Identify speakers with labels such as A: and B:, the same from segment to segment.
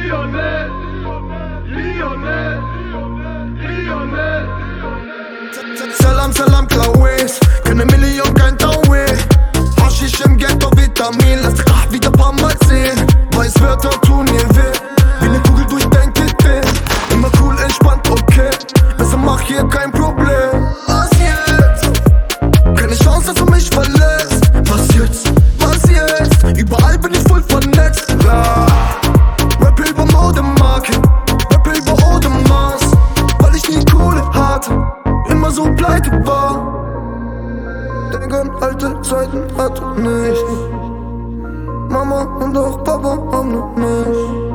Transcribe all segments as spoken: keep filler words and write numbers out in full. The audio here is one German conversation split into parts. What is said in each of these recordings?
A: Lionel, Lionel, Lionel.
B: Salam, salam, Klaues, keine Million, kein Taue. Haschisch im Ghetto, Vitamin, lass dich Rach wieder paar Mal sehen. Weißwörter tun mir weh, wie ne Kugel durch dein Titten. Immer cool, entspannt, okay, besser mach hier kein Problem. Was jetzt? Keine Chance, dass du mich verlässt. Was jetzt? Was jetzt? Überall bin ich voll vernetzt. Ja. Rap über Modemarke, Rap über Audemars, weil ich nie Kohle hatte, immer so pleite war. Denk an alte Zeiten, hatte nicht. Mama und auch Papa haben noch mich.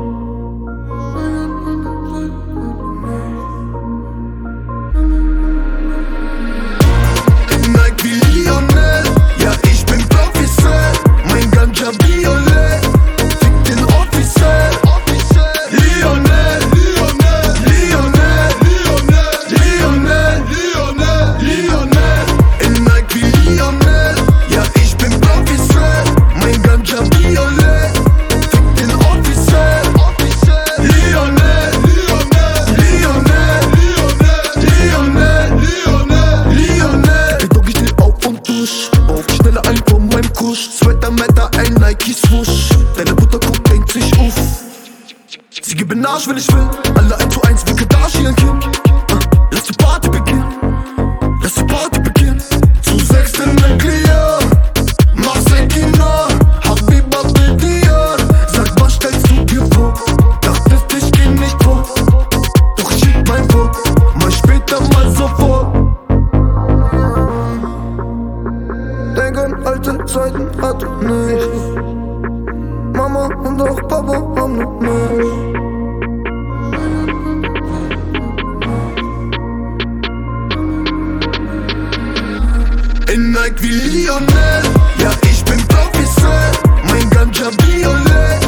B: In Nike wie Lionel, ja ich bin Professor. Mein Ganja violett, fick den offiziell. Lionel, Lionel, Lionel, Lionel, Lionel, Lionel, Lionel. In Nike wie Lionel, ja ich bin Professor. Mein Ganja violett, fick den offiziell. Lionel, Lionel, Lionel, Lionel, Lionel, Lionel. Der Dog, ich steh auf und dusch, auf schneller ein von meinem Kusch. Sweater, Meta, ein Nike Swoosh. Deine Mutter guckt, denkt sich uff. Sie geben Arsch, wenn ich will. Alle eins zu eins wie Kardashian Kind. uh, Lass die Party beginnen. Lass die Party beginnen. Zu sechst in den Clear. Mach Sekina. Habiba will dir. Sag, was stellst du dir vor? Dachtest, ich geh nicht vor. Doch ich schieb mein Bock. Mal später, mal sofort. Denk an alte Zeiten, hatte nicht. Mama und auch Papa haben noch mich. In Nike wie Lionel, ja ich bin Professor. Mein Ganja violett,